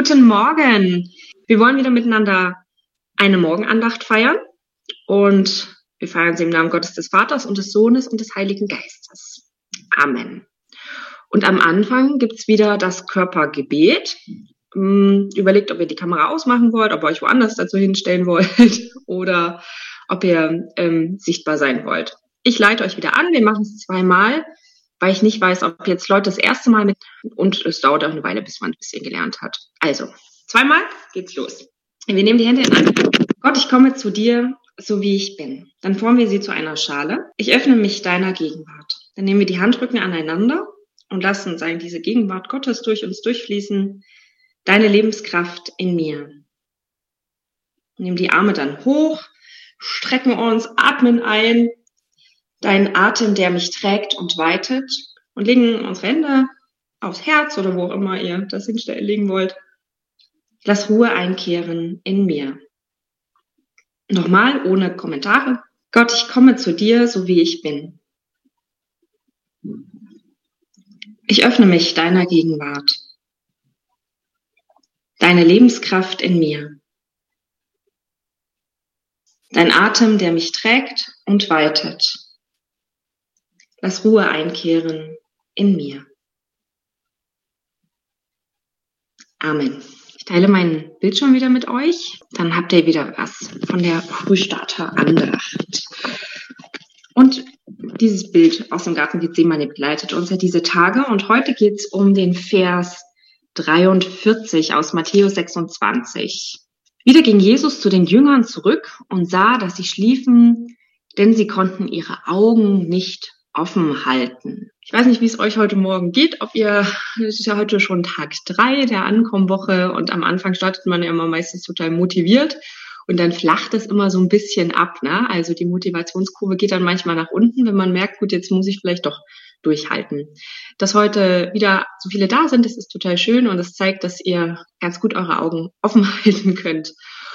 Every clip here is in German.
Guten Morgen. Wir wollen wieder miteinander eine Morgenandacht feiern und wir feiern sie im Namen Gottes des Vaters und des Sohnes und des Heiligen Geistes. Amen. Und am Anfang gibt's wieder das Körpergebet. Überlegt, ob ihr die Kamera ausmachen wollt, ob ihr euch woanders dazu hinstellen wollt oder ob ihr sichtbar sein wollt. Ich leite euch wieder an. Wir machen es zweimal, weil ich nicht weiß, ob jetzt Leute das erste Mal mit und es dauert auch eine Weile, bis man ein bisschen gelernt hat. Also, zweimal geht's los. Wir nehmen die Hände in eine. Gott, ich komme zu dir, so wie ich bin. Dann formen wir sie zu einer Schale. Ich öffne mich deiner Gegenwart. Dann nehmen wir die Handrücken aneinander und lassen diese Gegenwart Gottes durch uns durchfließen. Deine Lebenskraft in mir. Nehmen die Arme dann hoch, strecken uns, atmen ein. Dein Atem, der mich trägt und weitet, und legen unsere Hände aufs Herz oder wo auch immer ihr das hinlegen wollt. Lass Ruhe einkehren in mir. Nochmal, ohne Kommentare. Gott, ich komme zu dir, so wie ich bin. Ich öffne mich deiner Gegenwart. Deine Lebenskraft in mir. Dein Atem, der mich trägt und weitet. Lass Ruhe einkehren in mir. Amen. Ich teile meinen Bildschirm wieder mit euch. Dann habt ihr wieder was von der Frühstarter-Andacht. Und dieses Bild aus dem Garten Gethsemane begleitet uns ja diese Tage. Und heute geht es um den Vers 43 aus Matthäus 26. Wieder ging Jesus zu den Jüngern zurück und sah, dass sie schliefen, denn sie konnten ihre Augen nicht offen halten. Ich weiß nicht, wie es euch heute Morgen geht, es ist ja heute schon Tag 3 der Ankommenwoche und am Anfang startet man ja immer meistens total motiviert und dann flacht es immer so ein bisschen ab, ne? Also die Motivationskurve geht dann manchmal nach unten, wenn man merkt, gut, jetzt muss ich vielleicht doch durchhalten. Dass heute wieder so viele da sind, das ist total schön und es zeigt, dass ihr ganz gut eure Augen offen halten könnt.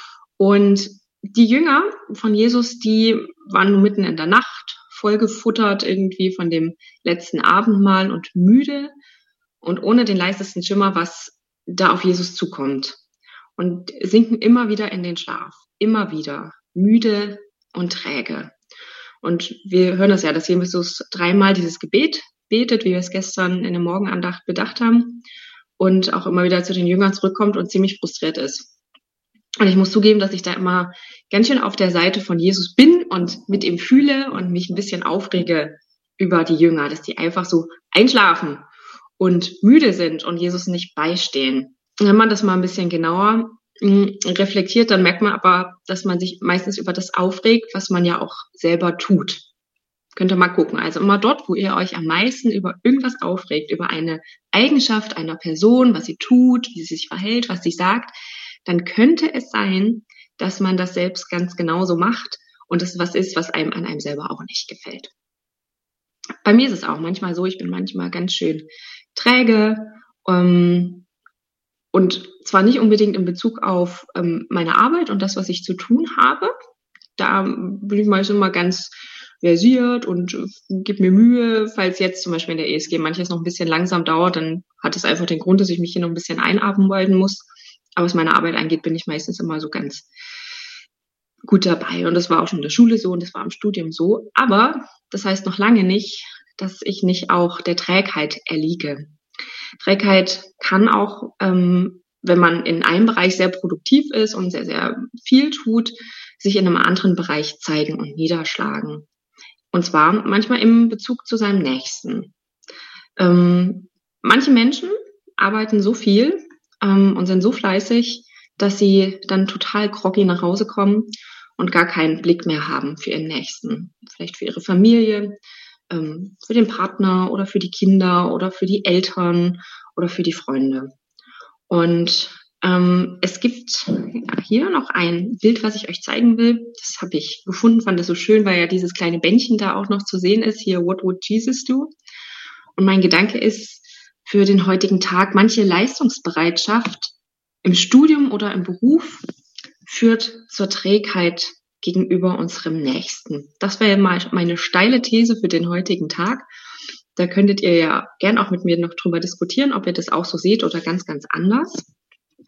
Und die Jünger von Jesus, die waren nur mitten in der Nacht, vollgefuttert irgendwie von dem letzten Abendmahl und müde und ohne den leisesten Schimmer, was da auf Jesus zukommt. Und sinken immer wieder in den Schlaf. Immer wieder. Müde und träge. Und wir hören das ja, dass Jesus 3-mal dieses Gebet betet, wie wir es gestern in der Morgenandacht bedacht haben. Und auch immer wieder zu den Jüngern zurückkommt und ziemlich frustriert ist. Und ich muss zugeben, dass ich da immer ganz schön auf der Seite von Jesus bin und mit ihm fühle und mich ein bisschen aufrege über die Jünger, dass die einfach so einschlafen und müde sind und Jesus nicht beistehen. Und wenn man das mal ein bisschen genauer reflektiert, dann merkt man aber, dass man sich meistens über das aufregt, was man ja auch selber tut. Könnt ihr mal gucken. Also immer dort, wo ihr euch am meisten über irgendwas aufregt, über eine Eigenschaft einer Person, was sie tut, wie sie sich verhält, was sie sagt, dann könnte es sein, dass man das selbst ganz genauso macht und das was ist, was einem an einem selber auch nicht gefällt. Bei mir ist es auch manchmal so, ich bin manchmal ganz schön träge und zwar nicht unbedingt in Bezug auf meine Arbeit und das, was ich zu tun habe. Da bin ich meistens immer ganz versiert und gebe mir Mühe. Falls jetzt zum Beispiel in der ESG manches noch ein bisschen langsam dauert, dann hat es einfach den Grund, dass ich mich hier noch ein bisschen einarbeiten muss. Aber was meine Arbeit angeht, bin ich meistens immer so ganz gut dabei. Und das war auch schon in der Schule so und das war im Studium so. Aber das heißt noch lange nicht, dass ich nicht auch der Trägheit erliege. Trägheit kann auch, wenn man in einem Bereich sehr produktiv ist und sehr, sehr viel tut, sich in einem anderen Bereich zeigen und niederschlagen. Und zwar manchmal im Bezug zu seinem Nächsten. Manche Menschen arbeiten so viel und sind so fleißig, dass sie dann total groggy nach Hause kommen und gar keinen Blick mehr haben für ihren Nächsten. Vielleicht für ihre Familie, für den Partner oder für die Kinder oder für die Eltern oder für die Freunde. Und es gibt hier noch ein Bild, was ich euch zeigen will. Das habe ich gefunden, fand das so schön, weil ja dieses kleine Bändchen da auch noch zu sehen ist. Hier, what would Jesus do? Und mein Gedanke ist für den heutigen Tag, manche Leistungsbereitschaft im Studium oder im Beruf führt zur Trägheit gegenüber unserem Nächsten. Das wäre mal meine steile These für den heutigen Tag. Da könntet ihr ja gern auch mit mir noch drüber diskutieren, ob ihr das auch so seht oder ganz, ganz anders.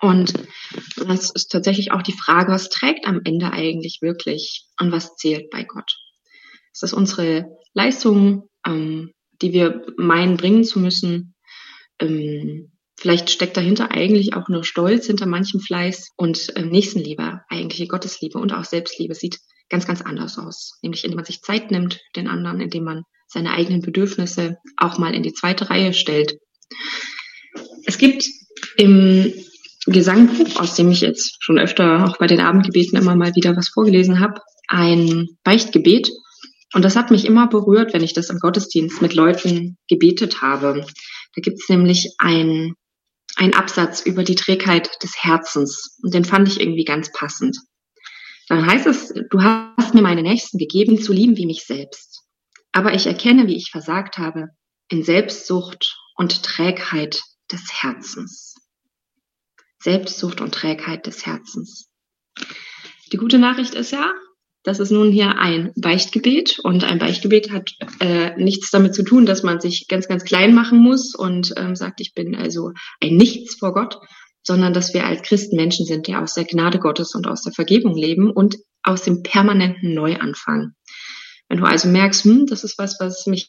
Und das ist tatsächlich auch die Frage, was trägt am Ende eigentlich wirklich und was zählt bei Gott? Ist das unsere Leistung, die wir meinen, bringen zu müssen? Vielleicht steckt dahinter eigentlich auch nur Stolz hinter manchem Fleiß und Nächstenliebe, eigentliche Gottesliebe und auch Selbstliebe sieht ganz, ganz anders aus. Nämlich indem man sich Zeit nimmt für den anderen, indem man seine eigenen Bedürfnisse auch mal in die zweite Reihe stellt. Es gibt im Gesangbuch, aus dem ich jetzt schon öfter auch bei den Abendgebeten immer mal wieder was vorgelesen habe, ein Beichtgebet. Und das hat mich immer berührt, wenn ich das im Gottesdienst mit Leuten gebetet habe. Da gibt es nämlich ein Absatz über die Trägheit des Herzens. Und den fand ich irgendwie ganz passend. Dann heißt es, du hast mir meine Nächsten gegeben, zu lieben wie mich selbst. Aber ich erkenne, wie ich versagt habe, in Selbstsucht und Trägheit des Herzens. Selbstsucht und Trägheit des Herzens. Die gute Nachricht ist ja, das ist nun hier ein Beichtgebet und ein Beichtgebet hat nichts damit zu tun, dass man sich ganz, ganz klein machen muss und sagt, ich bin also ein Nichts vor Gott, sondern dass wir als Christen Menschen sind, die aus der Gnade Gottes und aus der Vergebung leben und aus dem permanenten Neuanfang. Wenn du also merkst, das ist was mich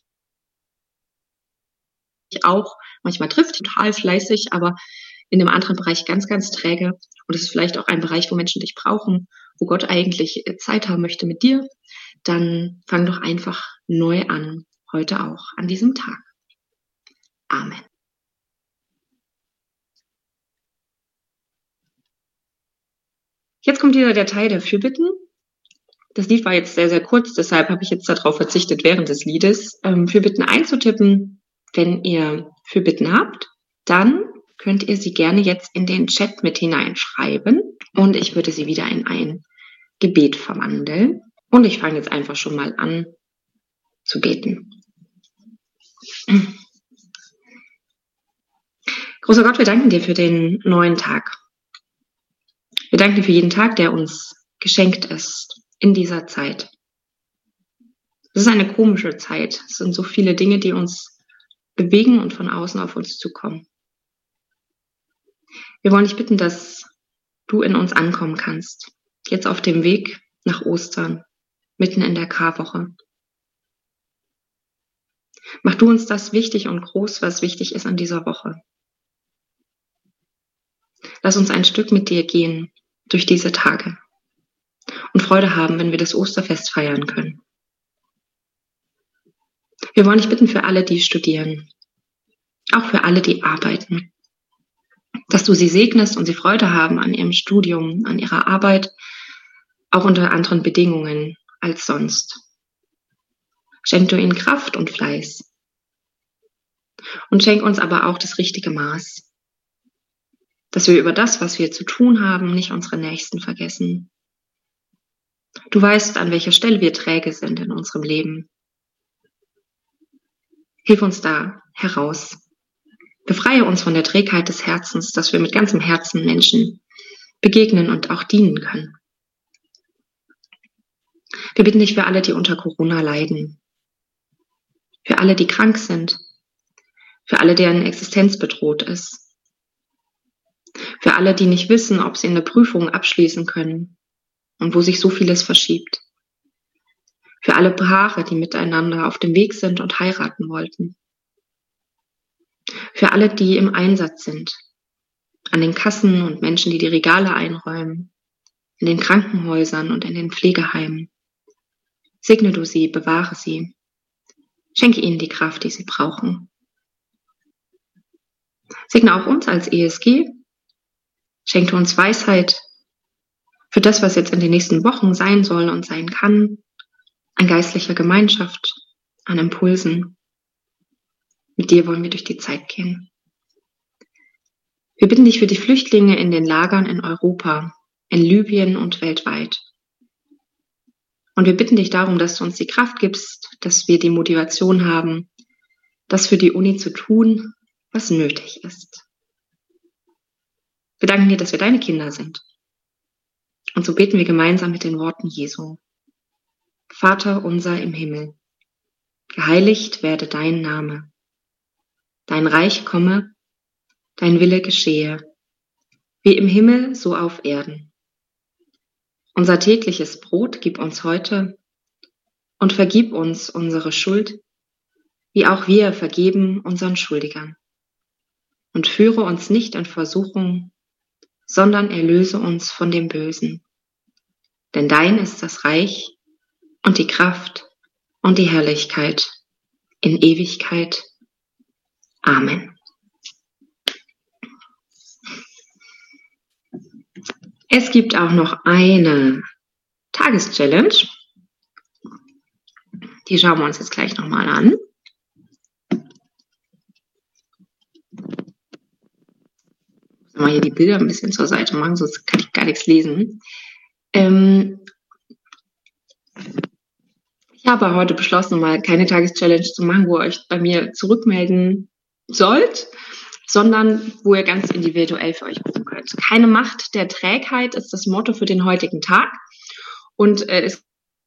auch manchmal trifft, total fleißig, aber in einem anderen Bereich ganz, ganz träge. Und es ist vielleicht auch ein Bereich, wo Menschen dich brauchen, wo Gott eigentlich Zeit haben möchte mit dir, dann fang doch einfach neu an, heute auch, an diesem Tag. Amen. Jetzt kommt wieder der Teil der Fürbitten. Das Lied war jetzt sehr, sehr kurz, deshalb habe ich jetzt darauf verzichtet, während des Liedes Fürbitten einzutippen. Wenn ihr Fürbitten habt, dann könnt ihr sie gerne jetzt in den Chat mit hineinschreiben und ich würde sie wieder in ein Gebet verwandeln. Und ich fange jetzt einfach schon mal an zu beten. Großer Gott, wir danken dir für den neuen Tag. Wir danken dir für jeden Tag, der uns geschenkt ist in dieser Zeit. Es ist eine komische Zeit. Es sind so viele Dinge, die uns bewegen und von außen auf uns zukommen. Wir wollen dich bitten, dass du in uns ankommen kannst. Jetzt auf dem Weg nach Ostern, mitten in der Karwoche. Mach du uns das wichtig und groß, was wichtig ist an dieser Woche. Lass uns ein Stück mit dir gehen durch diese Tage und Freude haben, wenn wir das Osterfest feiern können. Wir wollen dich bitten für alle, die studieren, auch für alle, die arbeiten, dass du sie segnest und sie Freude haben an ihrem Studium, an ihrer Arbeit, auch unter anderen Bedingungen als sonst. Schenk du ihnen Kraft und Fleiß. Und schenk uns aber auch das richtige Maß, dass wir über das, was wir zu tun haben, nicht unsere Nächsten vergessen. Du weißt, an welcher Stelle wir träge sind in unserem Leben. Hilf uns da heraus. Befreie uns von der Trägheit des Herzens, dass wir mit ganzem Herzen Menschen begegnen und auch dienen können. Wir bitten dich für alle, die unter Corona leiden, für alle, die krank sind, für alle, deren Existenz bedroht ist, für alle, die nicht wissen, ob sie eine Prüfung abschließen können und wo sich so vieles verschiebt, für alle Paare, die miteinander auf dem Weg sind und heiraten wollten, für alle, die im Einsatz sind, an den Kassen und Menschen, die die Regale einräumen, in den Krankenhäusern und in den Pflegeheimen. Segne du sie, bewahre sie, schenke ihnen die Kraft, die sie brauchen. Segne auch uns als ESG, schenke uns Weisheit für das, was jetzt in den nächsten Wochen sein soll und sein kann, an geistlicher Gemeinschaft, an Impulsen. Mit dir wollen wir durch die Zeit gehen. Wir bitten dich für die Flüchtlinge in den Lagern in Europa, in Libyen und weltweit. Und wir bitten dich darum, dass du uns die Kraft gibst, dass wir die Motivation haben, das für die Uni zu tun, was nötig ist. Wir danken dir, dass wir deine Kinder sind. Und so beten wir gemeinsam mit den Worten Jesu. Vater unser im Himmel, geheiligt werde dein Name. Dein Reich komme, dein Wille geschehe, wie im Himmel, so auf Erden. Unser tägliches Brot gib uns heute und vergib uns unsere Schuld, wie auch wir vergeben unseren Schuldigern. Und führe uns nicht in Versuchung, sondern erlöse uns von dem Bösen. Denn dein ist das Reich und die Kraft und die Herrlichkeit in Ewigkeit. Amen. Es gibt auch noch eine Tageschallenge. Die schauen wir uns jetzt gleich nochmal an. Mal hier die Bilder ein bisschen zur Seite machen, sonst kann ich gar nichts lesen. Ich habe heute beschlossen, mal keine Tageschallenge zu machen, wo ihr euch bei mir zurückmelden sollt, sondern wo ihr ganz individuell für euch gucken könnt. Keine Macht der Trägheit ist das Motto für den heutigen Tag. Und es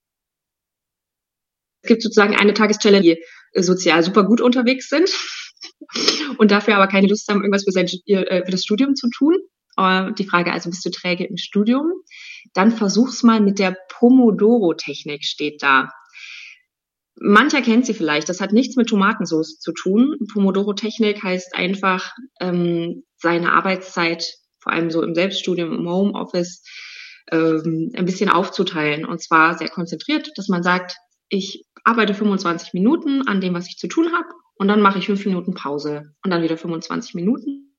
gibt sozusagen eine Tageschallenge, die sozial super gut unterwegs sind und dafür aber keine Lust haben, irgendwas für das Studium zu tun. Die Frage also, bist du träge im Studium? Dann versuch's mal mit der Pomodoro-Technik, steht da. Mancher kennt sie vielleicht, das hat nichts mit Tomatensauce zu tun. Pomodoro-Technik heißt einfach, seine Arbeitszeit, vor allem so im Selbststudium, im Homeoffice, ein bisschen aufzuteilen. Und zwar sehr konzentriert, dass man sagt, ich arbeite 25 Minuten an dem, was ich zu tun habe, und dann mache ich 5 Minuten Pause und dann wieder 25 Minuten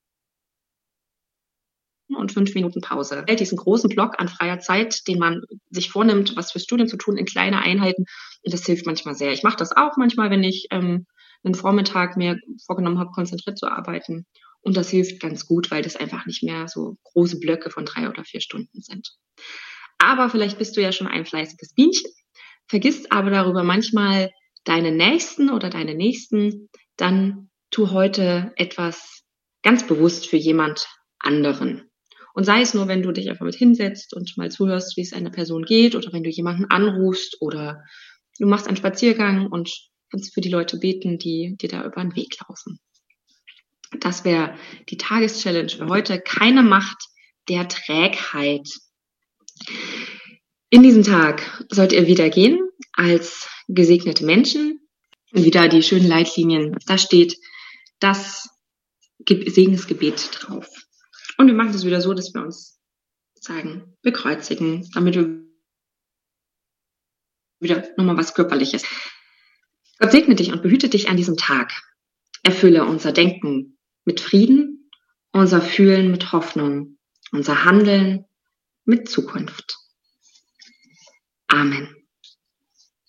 und 5 Minuten Pause. Diesen großen Block an freier Zeit, den man sich vornimmt, was fürs Studium zu tun, in kleine Einheiten. Und das hilft manchmal sehr. Ich mache das auch manchmal, wenn ich einen Vormittag mir vorgenommen habe, konzentriert zu arbeiten. Und das hilft ganz gut, weil das einfach nicht mehr so große Blöcke von 3 oder 4 Stunden sind. Aber vielleicht bist du ja schon ein fleißiges Bienchen, vergisst aber darüber manchmal deine Nächsten oder deine Nächsten. Dann tu heute etwas ganz bewusst für jemand anderen. Und sei es nur, wenn du dich einfach mit hinsetzt und mal zuhörst, wie es einer Person geht, oder wenn du jemanden anrufst oder du machst einen Spaziergang und kannst für die Leute beten, die dir da über den Weg laufen. Das wäre die Tageschallenge für heute. Keine Macht der Trägheit. In diesem Tag sollt ihr wieder gehen als gesegnete Menschen. Und wieder die schönen Leitlinien. Da steht das Segensgebet drauf. Und wir machen das wieder so, dass wir uns sagen, bekreuzigen, damit wir wieder nochmal was Körperliches. Gott segne dich und behüte dich an diesem Tag. Erfülle unser Denken mit Frieden, unser Fühlen mit Hoffnung, unser Handeln mit Zukunft. Amen.